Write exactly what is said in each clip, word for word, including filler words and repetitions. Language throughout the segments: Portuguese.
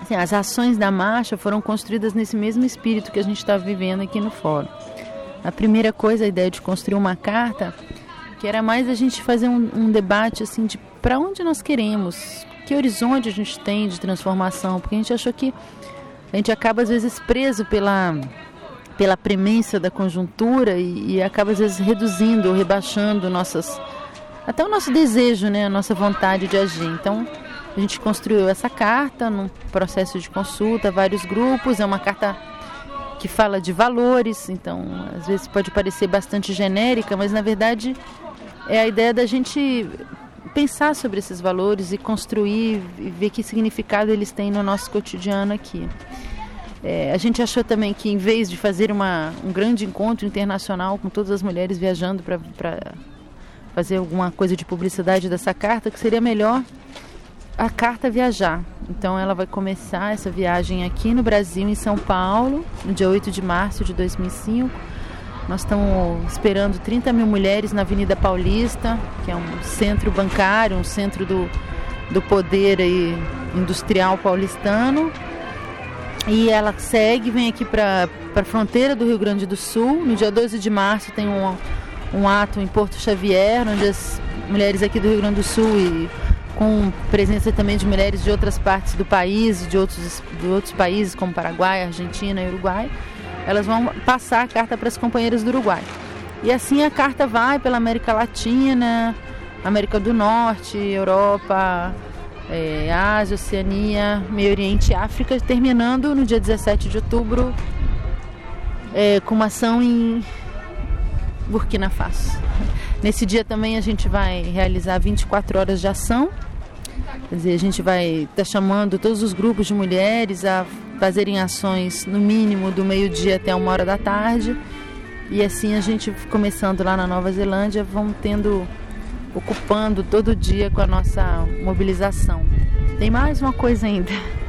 assim, as ações da marcha foram construídas nesse mesmo espírito que a gente está vivendo aqui no fórum. A primeira coisa, a ideia de construir uma carta, que era mais a gente fazer um, um debate assim, de para onde nós queremos, que horizonte a gente tem de transformação, porque a gente achou que a gente acaba às vezes preso pela, pela premência da conjuntura e, e acaba às vezes reduzindo ou rebaixando nossas, até o nosso desejo, né, a nossa vontade de agir. Então a gente construiu essa carta num processo de consulta, vários grupos, é uma carta que fala de valores, então às vezes pode parecer bastante genérica, mas na verdade é a ideia da gente pensar sobre esses valores e construir e ver que significado eles têm no nosso cotidiano aqui. É, a gente achou também que em vez de fazer uma, um grande encontro internacional com todas as mulheres viajando para fazer alguma coisa de publicidade dessa carta, que seria melhor a carta viajar. Então ela vai começar essa viagem aqui no Brasil, em São Paulo, no dia oito de março de dois mil e cinco. Nós estamos esperando trinta mil mulheres na Avenida Paulista, que é um centro bancário, um centro do, do poder aí, industrial paulistano. E ela segue, vem aqui para a fronteira do Rio Grande do Sul. No dia doze de março tem um, um ato em Porto Xavier, onde as mulheres aqui do Rio Grande do Sul, e com presença também de mulheres de outras partes do país, de outros, de outros países como Paraguai, Argentina e Uruguai, elas vão passar a carta para as companheiras do Uruguai. E assim a carta vai pela América Latina, América do Norte, Europa, é, Ásia, Oceania, Meio Oriente e África, terminando no dia dezessete de outubro é, com uma ação em Burkina Faso. Nesse dia também a gente vai realizar vinte e quatro horas de ação. Quer dizer, a gente vai estar tá chamando todos os grupos de mulheres a fazerem ações no mínimo do meio-dia até uma hora da tarde. E assim a gente, começando lá na Nova Zelândia, vamos tendo, ocupando todo dia com a nossa mobilização. Tem mais uma coisa ainda,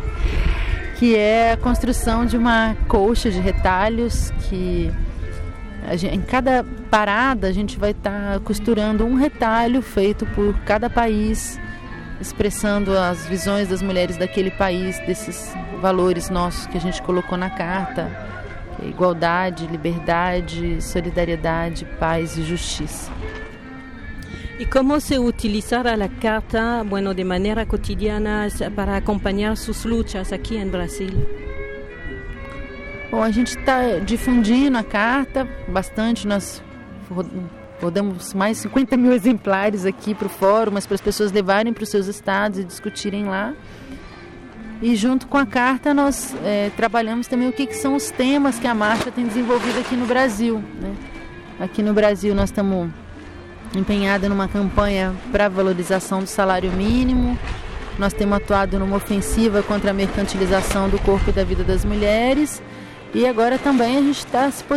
que é a construção de uma colcha de retalhos que a gente, em cada parada a gente vai estar tá costurando um retalho feito por cada país, expressando as visões das mulheres daquele país, desses valores nossos que a gente colocou na carta: igualdade, liberdade, solidariedade, paz e justiça. E como se utilizar a carta, bueno, de maneira cotidiana para acompanhar suas lutas aqui em Brasil? Bom, a gente está difundindo a carta bastante, nós rodamos mais de cinquenta mil exemplares aqui para o fórum, mas para as pessoas levarem para os seus estados e discutirem lá. E junto com a carta nós é, trabalhamos também o que, que são os temas que a marcha tem desenvolvido aqui no Brasil, né? Aqui no Brasil nós estamos empenhados numa campanha para a valorização do salário mínimo, nós temos atuado numa ofensiva contra a mercantilização do corpo e da vida das mulheres, e agora também a gente está se